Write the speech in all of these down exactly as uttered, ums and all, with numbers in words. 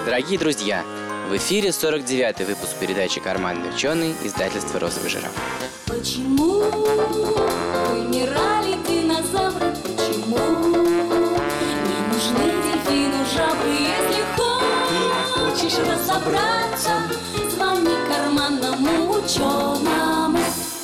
Дорогие друзья, в эфире сорок девятый выпуск передачи «Карманный ученый» издательства «Розовый жираф». Почему вымирали динозавры? Почему не нужны дельфину жабры? Если хочешь разобраться, звони карманному ученому.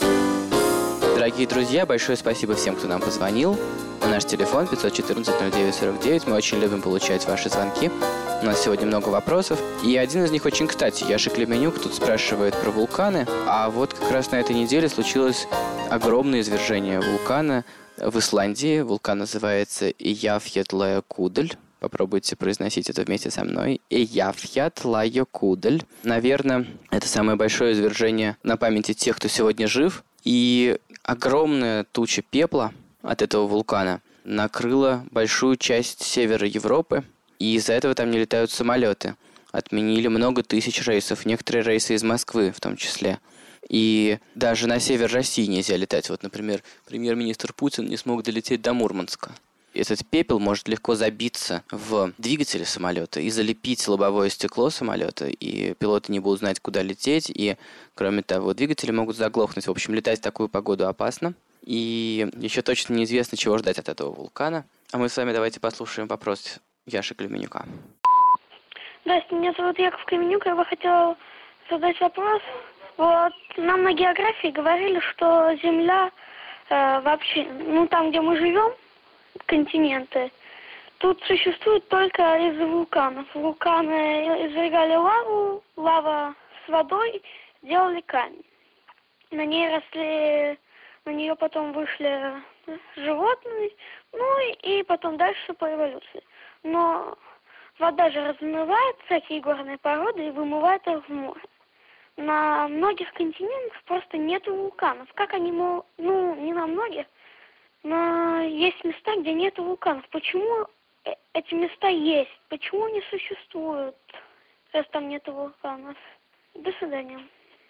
Дорогие друзья, большое спасибо всем, кто нам позвонил. На наш телефон пятьсот четырнадцать ноль девять сорок девять. Мы очень любим получать ваши звонки. У нас сегодня много вопросов. И один из них очень кстати. Яша Клеменюк тут спрашивает про вулканы. А вот как раз на этой неделе случилось огромное извержение вулкана в Исландии. Вулкан называется Eyjafjallajökull. Попробуйте произносить это вместе со мной. Eyjafjallajökull. Наверное, это самое большое извержение на памяти тех, кто сегодня жив. И огромная туча пепла от этого вулкана накрыла большую часть севера Европы. И из-за этого там не летают самолеты. Отменили много тысяч рейсов, некоторые рейсы из Москвы в том числе. И даже на север России нельзя летать. Вот, например, премьер-министр Путин не смог долететь до Мурманска. Этот пепел может легко забиться в двигатели самолета и залепить лобовое стекло самолета, и пилоты не будут знать, куда лететь, и, кроме того, двигатели могут заглохнуть. В общем, летать в такую погоду опасно. И еще точно неизвестно, чего ждать от этого вулкана. А мы с вами давайте послушаем вопрос Яши Клеменюка. Здравствуйте, меня зовут Яков Клеменюк, я бы хотел задать вопрос. Вот нам на географии говорили, что Земля э, вообще, ну там, где мы живем, континенты, тут существует только из-за вулканов. Вулканы извергали лаву, лава с водой делали камень. На ней росли, на нее потом вышли животные, ну и потом дальше по эволюции. Но вода же размывает всякие горные породы и вымывает их в море. На многих континентах просто нет вулканов. Как они могут, ну не на многих, но есть места, где нет вулканов. Почему эти места есть? Почему они существуют, раз там нет вулканов? До свидания.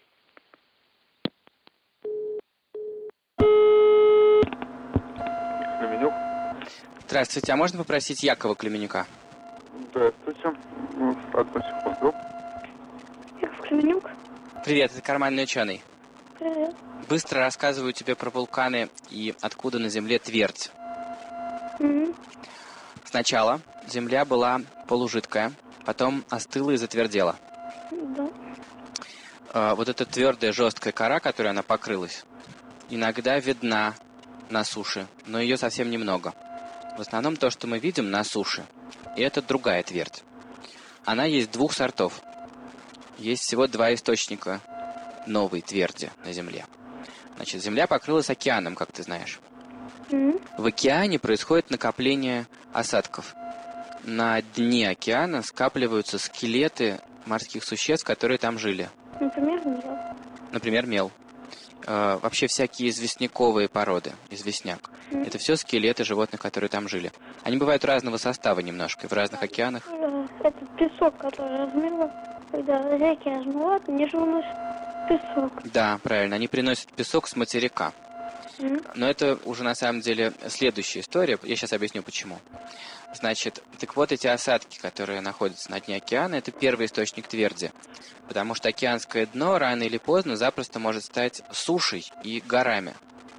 Клеменюк. Здравствуйте, а можно попросить Якова Клеменюка? Здравствуйте. Одну секунду. Яков Клеменюк. Привет, это «Карманный ученый». Привет. Быстро рассказываю тебе про вулканы и откуда на Земле твердь. Mm-hmm. Сначала Земля была полужидкая, потом остыла и затвердела. Да. А, вот эта твердая, жесткая кора, которой она покрылась, иногда видна на суше, но ее совсем немного. В основном то, что мы видим на суше, и это другая твердь. Она есть двух сортов. Есть всего два источника новой тверди на Земле. Значит, Земля покрылась океаном, как ты знаешь. Mm-hmm. В океане происходит накопление осадков. На дне океана скапливаются скелеты морских существ, которые там жили. Например, мел. Например, мел. Э, вообще всякие известняковые породы, известняк. Mm-hmm. Это все скелеты животных, которые там жили. Они бывают разного состава немножко, в разных океанах. Это песок, который размывает, когда реки размывают, они же уносят песок. Да, правильно, они приносят песок с материка. Mm-hmm. Но это уже на самом деле следующая история. Я сейчас объясню, почему. Значит, так вот эти осадки, которые находятся на дне океана, это первый источник тверди. Потому что океанское дно рано или поздно запросто может стать сушей и горами,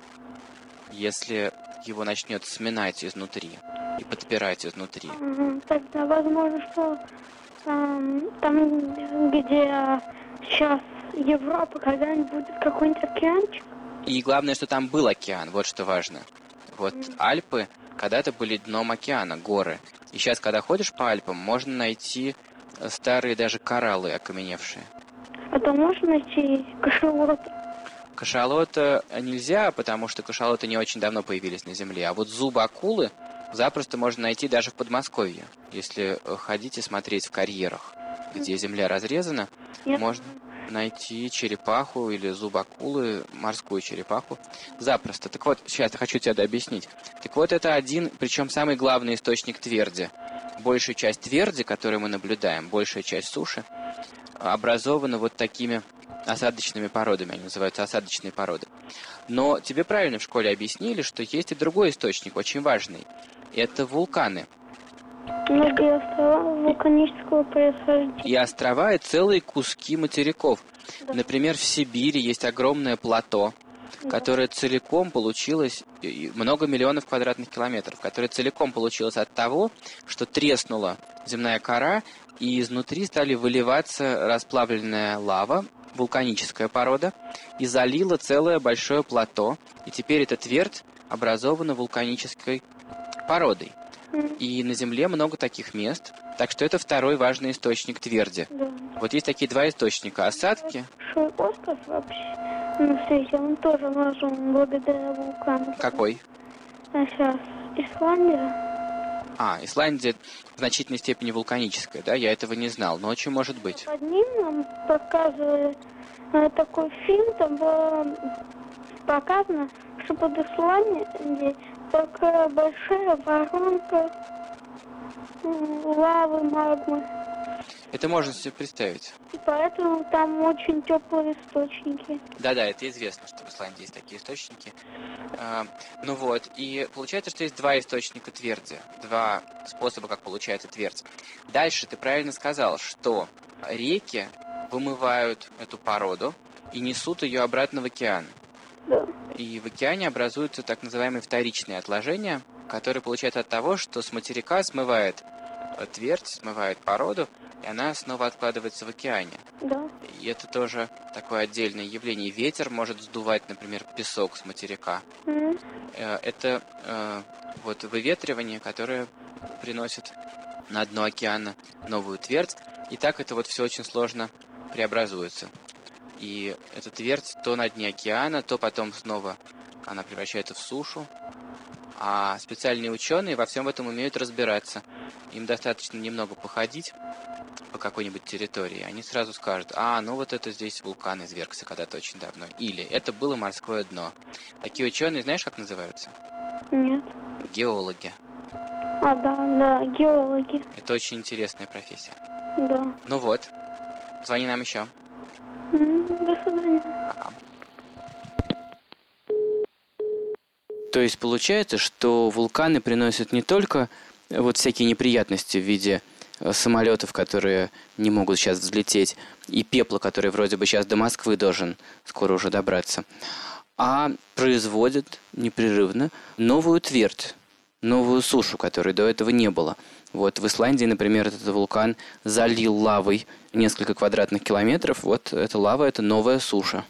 если его начнет сминать изнутри и подпирать изнутри. Mm-hmm. Тогда возможно, что эм, там, где сейчас Европа, когда-нибудь будет какой-нибудь океанчик. И главное, что там был океан, вот что важно. Вот mm-hmm. Альпы когда-то были дном океана, горы. И сейчас, когда ходишь по Альпам, можно найти старые даже кораллы окаменевшие. А то можно найти кашалот. Кашалота нельзя, потому что кашалоты не очень давно появились на Земле. А вот зубы акулы запросто можно найти даже в Подмосковье. Если ходить и смотреть в карьерах, где земля разрезана, Нет. можно найти черепаху или зуб акулы, морскую черепаху. Запросто. Так вот, сейчас я хочу тебе объяснить. Так вот, это один, причем самый главный источник тверди. Большая часть тверди, которую мы наблюдаем, большая часть суши, образована вот такими осадочными породами. Они называются осадочные породы. Но тебе правильно в школе объяснили, что есть и другой источник, очень важный. Это вулканы. Многие острова вулканического происхождения. И острова, и целые куски материков. Да. Например, в Сибири есть огромное плато, Да. которое целиком получилось, и много миллионов квадратных километров, которое целиком получилось от того, что треснула земная кора, и изнутри стали выливаться расплавленная лава, вулканическая порода, и залила целое большое плато. И теперь эта твердь образована вулканической породой. И на Земле много таких мест, так что это второй важный источник тверди. Да. Вот есть такие два источника. Осадки. Большой остров вообще на свете, он тоже назван благодаря вулкану. Какой? А сейчас Исландия. А, Исландия в значительной степени вулканическая, да? Я этого не знал, но очень может быть. Под ним нам показывали э, такой фильм, там было показано, что под Исландией такая большая воронка м, лавы, магмы. Это можно себе представить. И поэтому там очень теплые источники. Да-да, это известно, что в Исландии есть такие источники. А, ну вот, и получается, что есть два источника тверди, два способа, как получается твердь. Дальше ты правильно сказал, что реки вымывают эту породу и несут ее обратно в океан. Да. И в океане образуются так называемые вторичные отложения, которые получаются от того, что с материка смывает твердь, смывает породу, и она снова откладывается в океане. Да. И это тоже такое отдельное явление. Ветер может сдувать, например, песок с материка. М. Э, Это э, вот выветривание, которое приносит на дно океана новую твердь. И так это вот все очень сложно преобразуется. И эта твердь то на дне океана, то потом снова она превращается в сушу. А специальные ученые во всем этом умеют разбираться. Им достаточно немного походить по какой-нибудь территории. Они сразу скажут: а, ну вот это здесь вулкан извергся когда-то очень давно. Или это было морское дно. Такие ученые, знаешь, как называются? Нет. Геологи. А, да, да, геологи. Это очень интересная профессия. Да. Ну вот, звони нам еще. М, До свидания. Ага. То есть получается, что вулканы приносят не только вот всякие неприятности в виде э, самолетов, которые не могут сейчас взлететь, и пепла, который вроде бы сейчас до Москвы должен скоро уже добраться, а производят непрерывно новую твердь, новую сушу, которой до этого не было. Вот в Исландии, например, этот вулкан залил лавой несколько квадратных километров. Вот эта лава – это новая суша.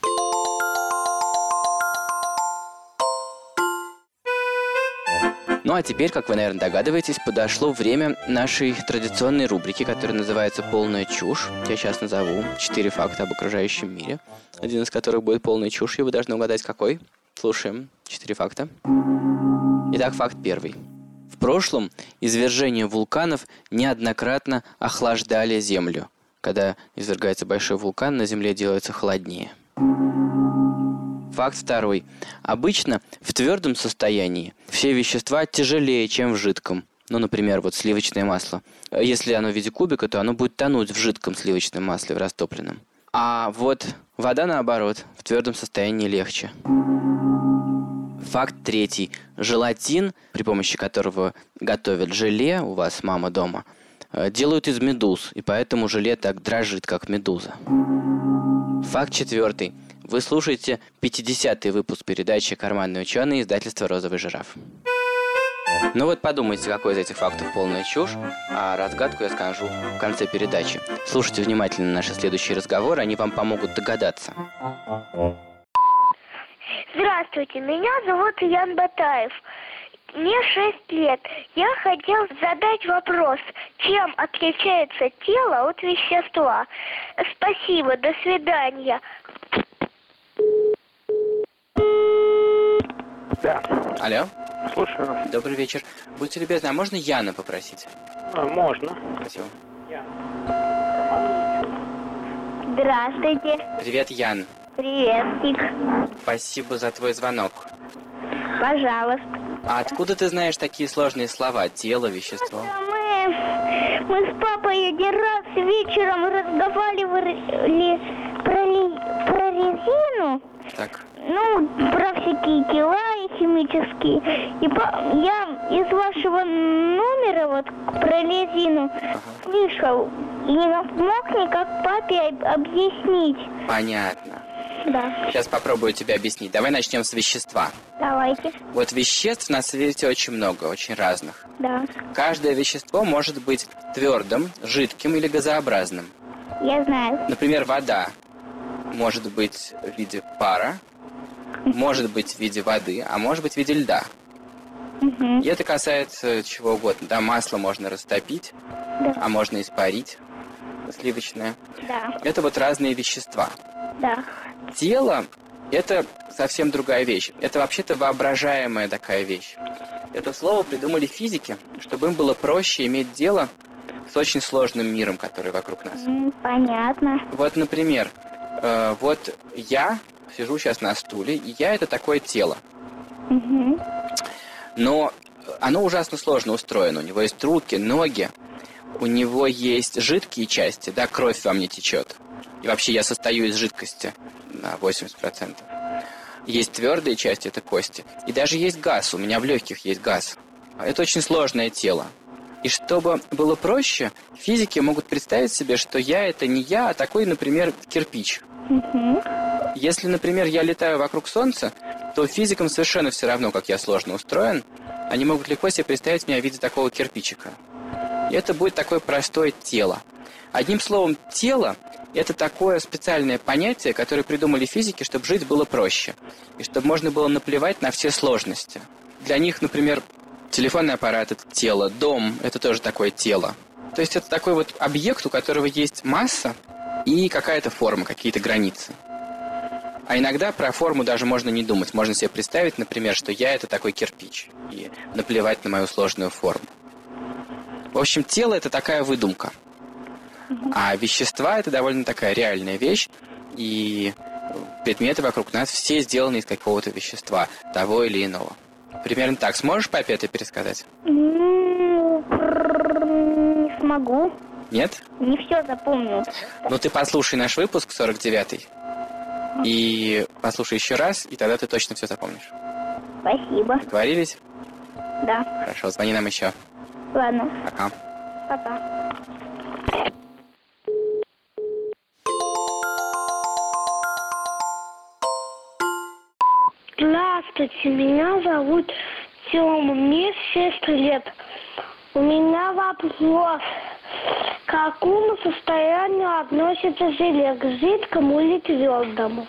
Ну а теперь, как вы, наверное, догадываетесь, подошло время нашей традиционной рубрики, которая называется «Полная чушь». Я сейчас назову четыре факта об окружающем мире, один из которых будет полной чушью. Вы должны угадать, какой. Слушаем. Четыре факта. Итак, факт первый. В прошлом извержения вулканов неоднократно охлаждали Землю. Когда извергается большой вулкан, на Земле делается холоднее. Факт второй. Обычно в твердом состоянии все вещества тяжелее, чем в жидком. Ну, например, вот сливочное масло. Если оно в виде кубика, то оно будет тонуть в жидком сливочном масле, в растопленном. А вот вода, наоборот, в твердом состоянии легче. Факт третий. Желатин, при помощи которого готовят желе, у вас мама дома, делают из медуз, и поэтому желе так дрожит, как медуза. Факт четвертый. Вы слушаете пятидесятый выпуск передачи «Карманные ученые» издательства «Розовый жираф». Ну вот подумайте, какой из этих фактов полная чушь, а разгадку я скажу в конце передачи. Слушайте внимательно наши следующие разговоры, они вам помогут догадаться. Здравствуйте, меня зовут Ян Батаев. Мне шесть лет. Я хотел задать вопрос, чем отличается тело от вещества. Спасибо, до свидания. Да, Алло, слушаю. добрый вечер. Будьте любезны, а можно Яна попросить? А, можно. Спасибо. Здравствуйте. Привет, Ян. Приветик. Спасибо за твой звонок. Пожалуйста. А откуда ты знаешь такие сложные слова? Тело, вещество? Мы, мы с папой один раз вечером разговаривали про, ли, про резину. Так. Ну, про всякие тела и химический. И по- я из вашего номера вот про резину слышал. И не мог никак папе об- объяснить. Понятно. Да. Сейчас попробую тебе объяснить. Давай начнем с вещества. Давайте. Вот веществ на свете очень много, очень разных. Да. Каждое вещество может быть твердым, жидким или газообразным. Я знаю. Например, вода может быть в виде пара, может быть в виде воды, а может быть в виде льда. Угу. И это касается чего угодно. Да, масло можно растопить, Да. а можно испарить, сливочное. Да. Это вот разные вещества. Да. Тело – это совсем другая вещь. Это вообще-то воображаемая такая вещь. Это слово придумали физики, чтобы им было проще иметь дело с очень сложным миром, который вокруг нас. М, Понятно. Вот, например, э, вот я сижу сейчас на стуле, и я – это такое тело. Угу. Но оно ужасно сложно устроено. У него есть руки, ноги, у него есть жидкие части, да, кровь во мне течет. И вообще я состою из жидкости на восемьдесят процентов. Есть твердые части, это кости. И даже есть газ, у меня в легких есть газ. Это очень сложное тело. И чтобы было проще, физики могут представить себе, что я – это не я, а такой, например, кирпич. Угу. Если, например, я летаю вокруг Солнца, то физикам совершенно все равно, как я сложно устроен. Они могут легко себе представить меня в виде такого кирпичика. И это будет такое простое тело. Одним словом, тело – это такое специальное понятие, которое придумали физики, чтобы жить было проще. И чтобы можно было наплевать на все сложности. Для них, например, телефонный аппарат – это тело, дом – это тоже такое тело. То есть это такой вот объект, у которого есть масса и какая-то форма, какие-то границы. А иногда про форму даже можно не думать. Можно себе представить, например, что я – это такой кирпич. И наплевать на мою сложную форму. В общем, тело – это такая выдумка. А вещества – это довольно такая реальная вещь. И предметы вокруг нас все сделаны из какого-то вещества, того или иного. Примерно так. Сможешь папе это пересказать? Ну, не смогу. Нет? Не все запомнил. Ну, ты послушай наш выпуск сорок девятый. И послушай еще раз, и тогда ты точно все запомнишь. Спасибо. Договорились? Да. Хорошо, звони нам еще. Ладно. Пока. Пока. Здравствуйте, меня зовут Тёма, мне шесть лет. У меня вопрос. К какому состоянию относится желе, к жидкому или твердому?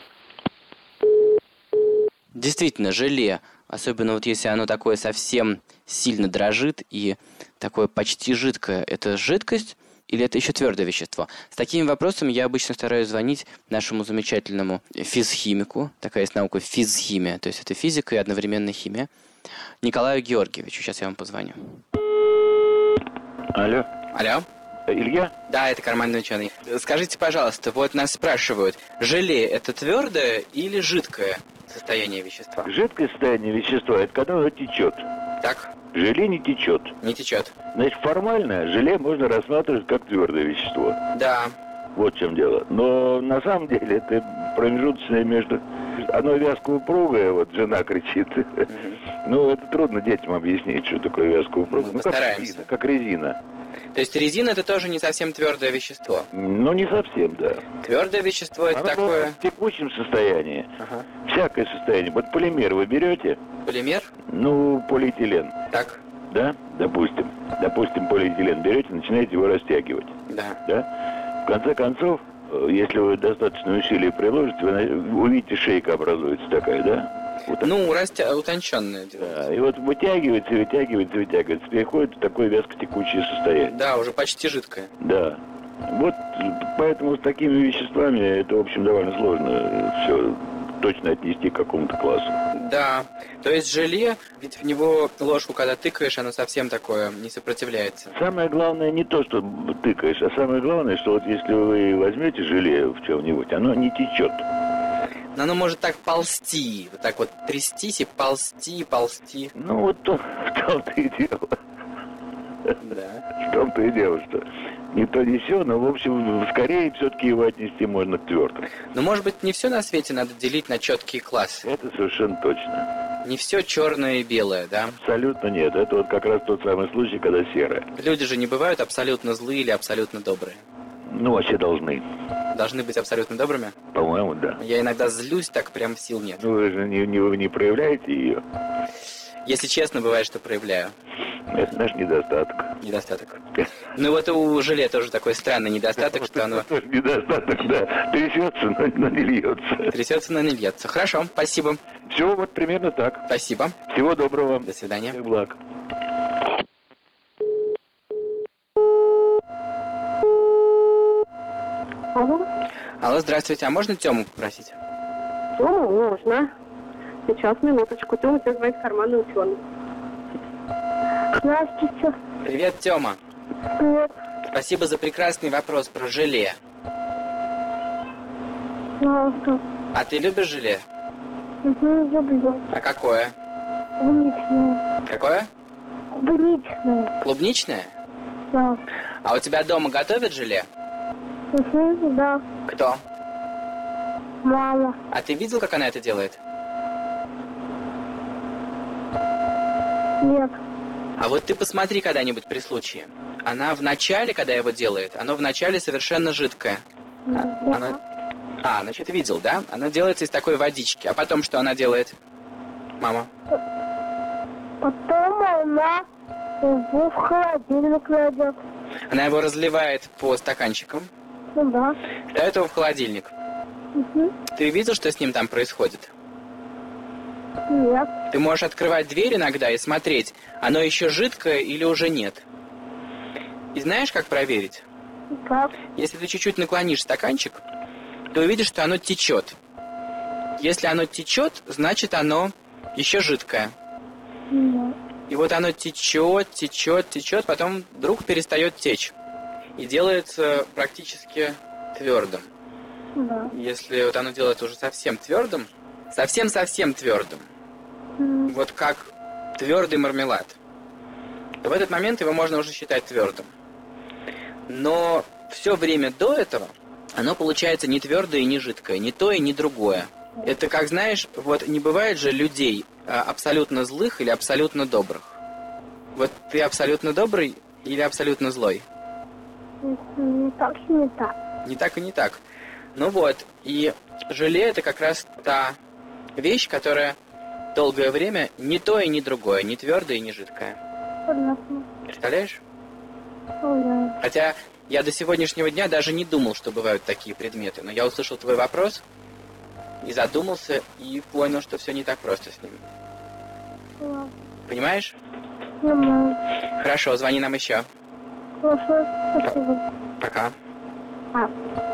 Действительно, желе, особенно вот если оно такое совсем сильно дрожит и такое почти жидкое, это жидкость или это еще твердое вещество? С такими вопросами я обычно стараюсь звонить нашему замечательному физхимику. Такая есть наука физхимия, то есть это физика и одновременно химия. Николаю Георгиевичу. Сейчас я вам позвоню. Алло. Алло? Илья? Да, это карманный ученый. Скажите, пожалуйста, вот нас спрашивают, желе это твердое или жидкое состояние вещества? Жидкое состояние вещества – это когда оно течет. Так, Желе не течет. не течет. Значит, формально желе можно рассматривать как твердое вещество. Да. Вот в чем дело. Но на самом деле это промежуточное между... Оно вязко упругое, вот жена кричит. Ну, это трудно детям объяснить, что такое вязко упругое. Мы Ну, как постараемся. резина, как резина. То есть резина это тоже не совсем твердое вещество. Ну, не совсем, да. Твердое вещество это Оно такое... в текучем состоянии. Ага. Всякое состояние. Вот полимер вы берете, Полимер? ну, полиэтилен, Так, да, допустим. Допустим, полиэтилен берете, начинаете его растягивать, да. да. В конце концов, э, если вы достаточно усилий приложите, вы на- увидите, шейка образуется такая, да? Вот так. Ну, растя... утонченное дело. Да, и вот вытягивается, вытягивается, вытягивается, переходит в такое вязко-текучее состояние. Да, уже почти жидкое. Да. Вот поэтому с такими веществами это, в общем, довольно сложно все точно отнести к какому-то классу. Да. То есть желе, ведь в него ложку, когда тыкаешь, оно совсем такое не сопротивляется. Самое главное не то, что тыкаешь, а самое главное, что вот если вы возьмете желе в чем-нибудь, оно не течет. Но оно может так ползти, вот так вот трястись и ползти, ползти. Ну вот то, в том-то и дело. Да. В том-то и дело, что не то, не сё, но, в общем, скорее все-таки его отнести можно к твердому. Но, может быть, не все на свете надо делить на четкие классы. Это совершенно точно. Не все черное и белое, да? Абсолютно нет. Это вот как раз тот самый случай, когда серое. Люди же не бывают абсолютно злые или абсолютно добрые. Ну, вообще должны. Должны быть абсолютно добрыми? По-моему, да. Я иногда злюсь, так прям сил нет. Ну, вы же не, не, вы не проявляете ее. Если честно, бывает, что проявляю. Это наш недостаток. Недостаток. Ну вот у желе тоже такой странный недостаток, что оно... Тоже недостаток, да. Трясется, но, но не льется. Трясется, но не льется. Хорошо, спасибо. Все вот примерно так. Спасибо. Всего доброго. До свидания. Всех благ. Алло. Алло, здравствуйте. А можно Тему попросить? Тему можно. Сейчас, минуточку. Тему тебя звонит карманный ученый. Здравствуйте. Привет, Тёма. Привет. Спасибо за прекрасный вопрос про желе. Пожалуйста. А ты любишь желе? Угу, люблю. А какое? Клубничное. Какое? Клубничное. Клубничное? Да. А у тебя дома готовят желе? Угу, да. Кто? Мама. А ты видел, как она это делает? Нет. А вот ты посмотри когда-нибудь при случае. Она в начале, когда его делает, оно в начале совершенно жидкое. А, Да. она... а, значит, видел, да? Она делается из такой водички. А потом что она делает? Мама. Потом она его в холодильник кладет. Она его разливает по стаканчикам, Ну да. ставит его в холодильник. Угу. Ты видел, что с ним там происходит? Нет. Ты можешь открывать дверь иногда и смотреть, оно еще жидкое или уже нет. И знаешь, как проверить? Как? Если ты чуть-чуть наклонишь стаканчик, то увидишь, что оно течет. Если оно течет, значит оно еще жидкое. Нет. И вот оно течет, течет, течет, потом вдруг перестает течь. И делается практически твердым. Да. Если вот оно делается уже совсем твердым, совсем-совсем твердым, М. вот как твердый мармелад, то в этот момент его можно уже считать твердым. Но все время до этого оно получается не твердое и не жидкое, не то и не другое. Это как, знаешь, вот не бывает же людей а, абсолютно злых или абсолютно добрых. Вот ты абсолютно добрый или абсолютно злой? Не так и не так. Не так и не так. Ну вот, и желе это как раз та вещь, которая долгое время не то и не другое, не твердое и не жидкое. Понятно. Представляешь? Понятно. Хотя я до сегодняшнего дня даже не думал, что бывают такие предметы. Но я услышал твой вопрос и задумался, и понял, что все не так просто с ним. Ладно. Понимаешь? Нормально. Хорошо, звони нам еще. Хорошо. Спасибо. Пока. А.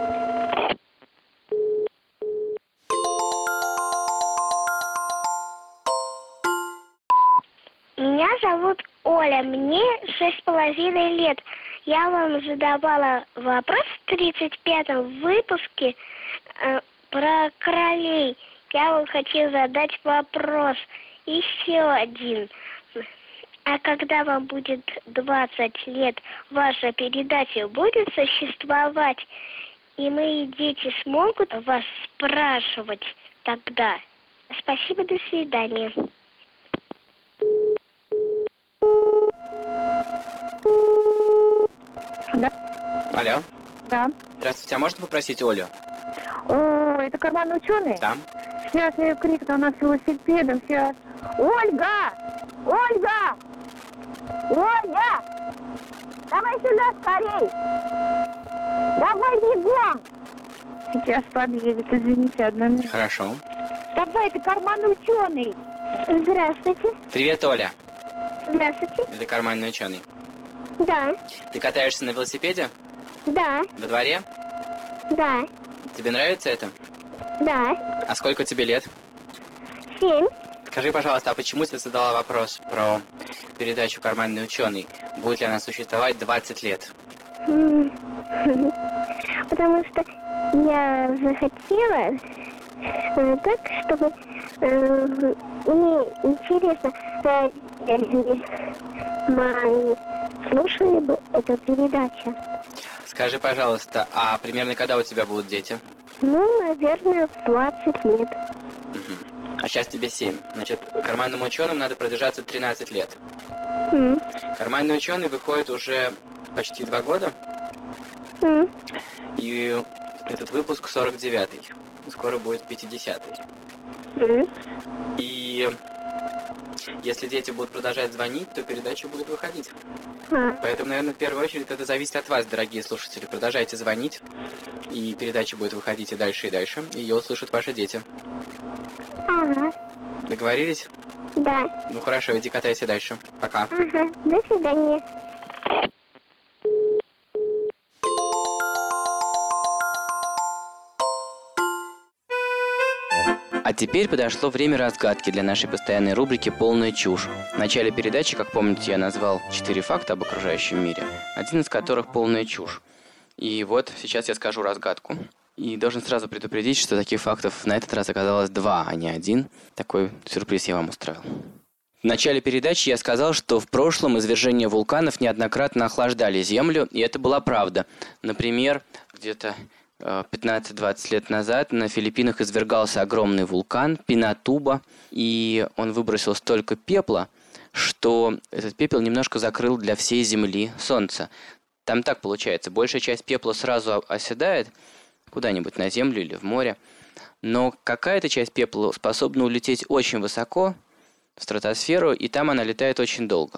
Меня зовут Оля, мне шесть с половиной лет. Я вам задавала вопрос в тридцать пятом выпуске э, про королей. Я вам хочу задать вопрос еще один. А когда вам будет двадцать лет, ваша передача будет существовать? И мои дети смогут вас спрашивать тогда? Спасибо, до свидания. Да. Алло. Да. Здравствуйте, а можно попросить Олю? О, это карманный ученый? Да. Сейчас я ее крикну, она с велосипедом. Сейчас. Ольга! Ольга! Ольга! Давай сюда скорей! Давай бегом! Сейчас подъедет, извините, одну минуту. Хорошо. Давай, ты карманный ученый. Здравствуйте. Привет, Оля. Здравствуйте. Это карманный ученый. Да. Ты катаешься на велосипеде? Да. Во дворе? Да. Тебе нравится это? Да. А сколько тебе лет? Семь. Скажи, пожалуйста, а почему ты задала вопрос про передачу «Карманный ученый»? Будет ли она существовать двадцать лет? М. Потому что я захотела э, так, чтобы э, мне интересно, э, люди мои слушали бы эту передачу. Скажи, пожалуйста, а примерно когда у тебя будут дети? Ну, наверное, в двадцать лет. Мгм. А сейчас тебе семь. Значит, карманным ученым надо продержаться тринадцать лет. М. Карманный ученый выходит уже почти два года. М. И этот выпуск сорок девятый. Скоро будет пятидесятый. М. И если дети будут продолжать звонить, то передачи будут выходить. А. Поэтому, наверное, в первую очередь это зависит от вас, дорогие слушатели. Продолжайте звонить, и передача будет выходить и дальше, и дальше. И ее услышат ваши дети. Ага. Договорились? Да. Ну хорошо, иди катайся дальше. Пока. Ага. До свидания. А теперь подошло время разгадки для нашей постоянной рубрики «Полная чушь». В начале передачи, как помните, я назвал четыре факта об окружающем мире, один из которых полная чушь. И вот сейчас я скажу разгадку. И должен сразу предупредить, что таких фактов на этот раз оказалось два, а не один. Такой сюрприз я вам устроил. В начале передачи я сказал, что в прошлом извержения вулканов неоднократно охлаждали Землю, и это была правда. Например, где-то пятнадцать-двадцать лет назад на Филиппинах извергался огромный вулкан Пинатуба, и он выбросил столько пепла, что этот пепел немножко закрыл для всей Земли Солнце. Там так получается, большая часть пепла сразу оседает куда-нибудь на Землю или в море, но какая-то часть пепла способна улететь очень высоко в стратосферу, и там она летает очень долго.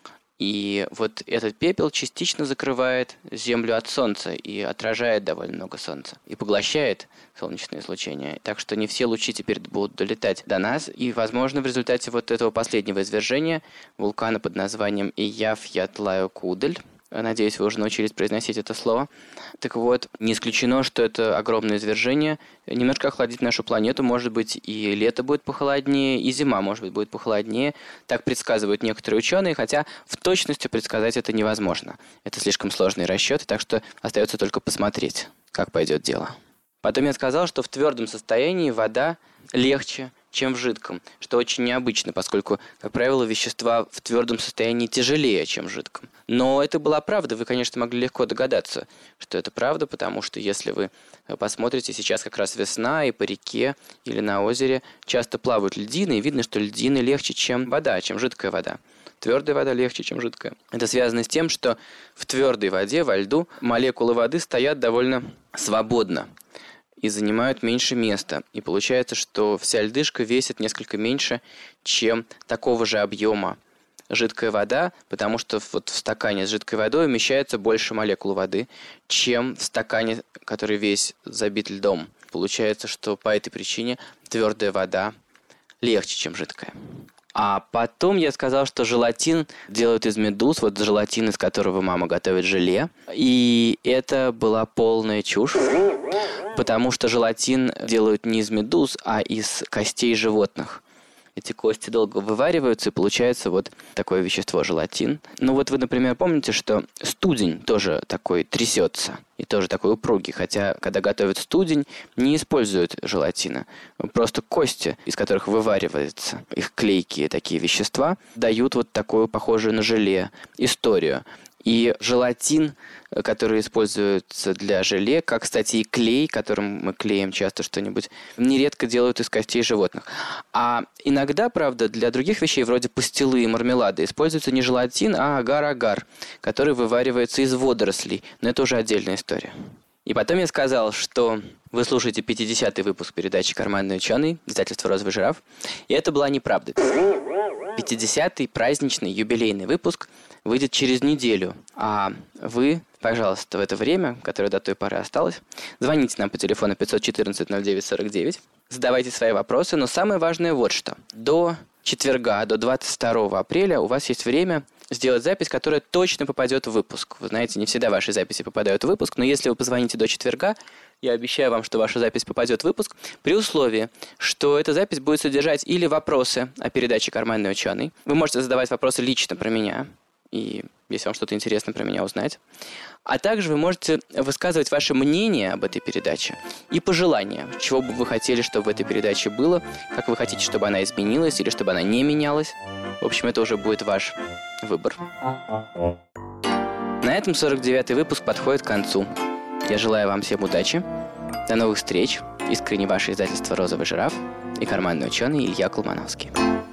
И вот этот пепел частично закрывает Землю от Солнца и отражает довольно много Солнца. И поглощает солнечное излучение. Так что не все лучи теперь будут долетать до нас. И, возможно, в результате вот этого последнего извержения вулкана под названием Eyjafjallajökull, надеюсь, вы уже научились произносить это слово. Так вот, не исключено, что это огромное извержение немножко охладит нашу планету. Может быть, и лето будет похолоднее, и зима, может быть, будет похолоднее. Так предсказывают некоторые ученые, хотя в точности предсказать это невозможно. Это слишком сложные расчеты, так что остается только посмотреть, как пойдет дело. Потом я сказал, что в твердом состоянии вода легче, чем в жидком, что очень необычно, поскольку, как правило, вещества в твердом состоянии тяжелее, чем в жидком. Но это была правда, вы, конечно, могли легко догадаться, что это правда, потому что если вы посмотрите, сейчас как раз весна, и по реке или на озере часто плавают льдины, и видно, что льдины легче, чем вода, чем жидкая вода. Твердая вода легче, чем жидкая. Это связано с тем, что в твердой воде, во льду, молекулы воды стоят довольно свободно и занимают меньше места. И получается, что вся льдышка весит несколько меньше, чем такого же объема жидкая вода, потому что вот в стакане с жидкой водой умещается больше молекул воды, чем в стакане, который весь забит льдом. Получается, что по этой причине твердая вода легче, чем жидкая. А потом я сказал, что желатин делают из медуз, вот желатин, из которого мама готовит желе. И это была полная чушь, потому что желатин делают не из медуз, а из костей животных. Эти кости долго вывариваются, и получается вот такое вещество желатин. Ну вот вы, например, помните, что студень тоже такой трясется и тоже такой упругий, хотя когда готовят студень, не используют желатина. Просто кости, из которых вывариваются их клейкие такие вещества, дают вот такую похожую на желе историю. И желатин, который используется для желе, как, кстати, и клей, которым мы клеим часто что-нибудь, нередко делают из костей животных. А иногда, правда, для других вещей, вроде пастилы и мармелада, используется не желатин, а агар-агар, который вываривается из водорослей. Но это уже отдельная история. И потом я сказал, что вы слушаете пятидесятый выпуск передачи «Карманный ученый», издательство «Розовый жираф», и это была неправда. пятидесятый праздничный юбилейный выпуск выйдет через неделю, а вы, пожалуйста, в это время, которое до той поры осталось, звоните нам по телефону пятьсот четырнадцать ноль девять сорок девять, задавайте свои вопросы, но самое важное вот что. До четверга, до двадцать второго апреля у вас есть время сделать запись, которая точно попадет в выпуск. Вы знаете, не всегда ваши записи попадают в выпуск, но если вы позвоните до четверга, я обещаю вам, что ваша запись попадет в выпуск, при условии, что эта запись будет содержать или вопросы о передаче «Карманный ученый». Вы можете задавать вопросы лично про меня, и если вам что-то интересно про меня узнать. А также вы можете высказывать ваше мнение об этой передаче и пожелания, чего бы вы хотели, чтобы в этой передаче было, как вы хотите, чтобы она изменилась или чтобы она не менялась. В общем, это уже будет ваш выбор. На этом сорок девятый выпуск подходит к концу. Я желаю вам всем удачи. До новых встреч. Искренне ваше издательство «Розовый жираф». и карманный ученый Илья Колмановский.